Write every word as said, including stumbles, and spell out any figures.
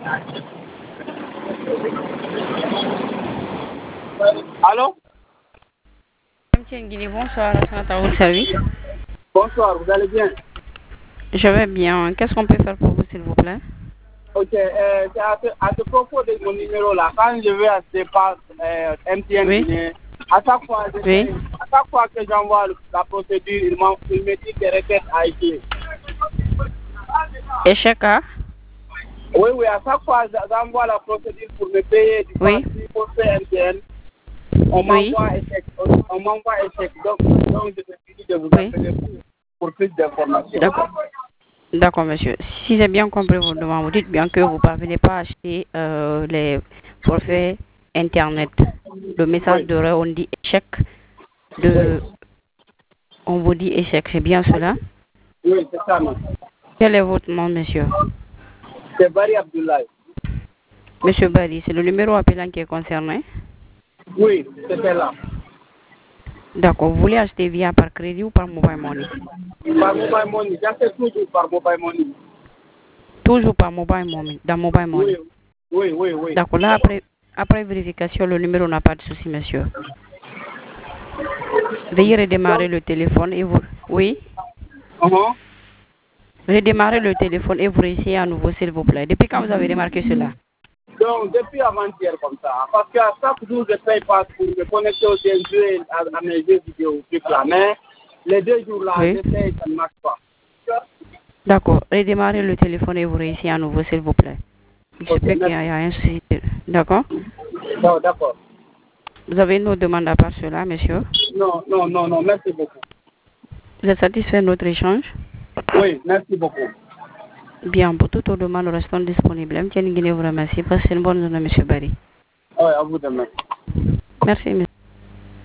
Allô? Monsieur Nguini, bonsoir, à votre service. Bonsoir, vous allez bien? Je vais bien. Qu'est-ce qu'on peut faire pour vous, s'il vous plaît? Ok, euh, c'est à, ce, à ce propos de mon numéro là, quand je vais acheter par euh, M T N Oui. Guinée, à chaque fois, je Oui. fais- à chaque fois que j'envoie le- la procédure, il, m'en- il me dit que requête a été. Échec à? Oui, oui, à chaque fois, j'envoie la procédure pour me payer du Oui. pour faire M T N. On Oui. m'envoie échec. On, on m'envoie échec. Donc, donc, je me suis dit de vous Oui. appeler pour, pour plus d'informations. D'accord. D'accord, monsieur. Si j'ai bien compris vos demandes, vous dites bien que vous ne parvenez pas à acheter euh, les forfaits Internet. Le message Oui, d'erreur, on dit échec. De... On vous dit échec, c'est bien cela? oui, c'est ça, non. Quel est votre nom, monsieur? C'est Barry Abdoulaye. Monsieur Bari, c'est le numéro appelant qui est concerné? Oui, c'était là. D'accord. Vous voulez acheter via par crédit ou par mobile money? Par mobile money, j'achète toujours par mobile money. Toujours par mobile money, dans mobile money. Oui, oui, oui, oui. D'accord. Là, après, après vérification, le numéro n'a pas de souci, monsieur. Veuillez redémarrer le téléphone et vous... Oui? Uh-huh. Redémarrer le téléphone et vous réessayez à nouveau, s'il vous plaît. Depuis quand vous avez remarqué cela? Donc, depuis avant-hier comme ça, parce qu'à chaque jour, je paye pas pour me connecter au jeux à, à mes jeux vidéo, truc là. Mais les deux jours là, Oui. je paye, ça ne marche pas. D'accord. Redémarrez le téléphone et vous réessayez à nouveau, s'il vous plaît. Je Ok, sais qu'il y merci. a, il y a un souci. D'accord? Non, d'accord. Vous avez une autre demande à part cela, monsieur? Non, non, non, non, merci beaucoup. Vous êtes satisfait de notre échange? Oui, merci beaucoup. Bien, pour toute autre demande, nous restons disponibles. M. Nguini vous remercie. Passez une bonne journée, monsieur Barry. Oui, à vous de même. Merci, monsieur.